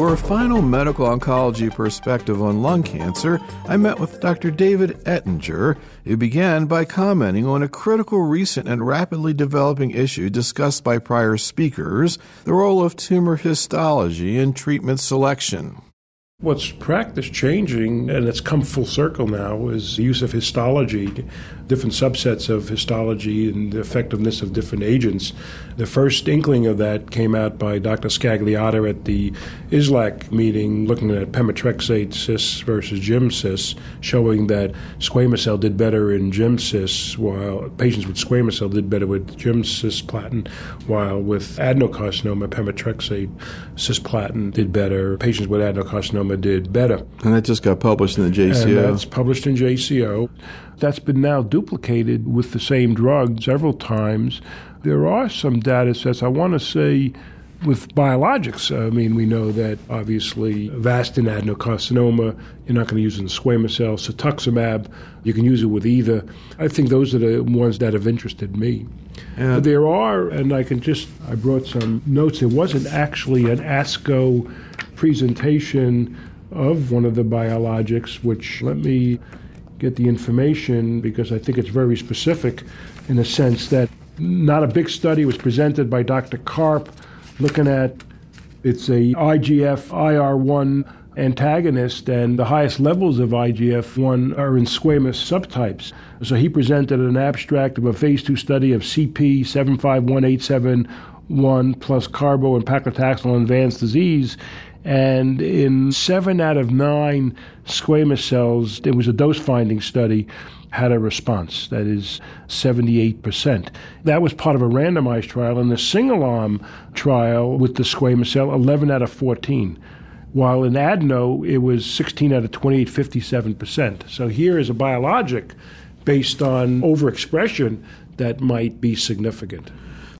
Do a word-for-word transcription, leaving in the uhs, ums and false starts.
For a final medical oncology perspective on lung cancer, I met with Doctor David Ettinger, who began by commenting on a critical, recent, and rapidly developing issue discussed by prior speakers, the role of tumor histology in treatment selection. What's practice changing, and it's come full circle now, is the use of histology, different subsets of histology and the effectiveness of different agents. The first inkling of that came out by Doctor Scagliotta at the I S L A C meeting, looking at pemetrexate cis versus gem-cis, showing that squamous cell did better in gem-cis, while patients with squamous cell did better with gem-cisplatin, while with adenocarcinoma, pemetrexate cisplatin did better. Patients with adenocarcinoma did better. And that just got published in the J C O. And that's published in J C O. That's been now duplicated with the same drug several times. There are some data sets, I want to say, with biologics. I mean, we know that obviously Avastin adenocarcinoma, you're not going to use it in squamous cell. Cetuximab, you can use it with either. I think those are the ones that have interested me. Yeah. But there are, and I can just, I brought some notes. There wasn't actually an ASCO presentation of one of the biologics, which let me get the information because I think it's very specific in the sense that not a big study was presented by Doctor Karp looking at, it's a I G F I R one antagonist, and the highest levels of I G F one are in squamous subtypes. So he presented an abstract of a phase two study of C P seven five one eight seven one plus carbo and paclitaxel in advanced disease. And in seven out of nine squamous cells, it was a dose-finding study, had a response, that is seventy-eight percent. That was part of a randomized trial. In the single-arm trial with the squamous cell, eleven out of fourteen. While in adeno, it was sixteen out of twenty-eight, fifty-seven percent. So here is a biologic based on overexpression that might be significant.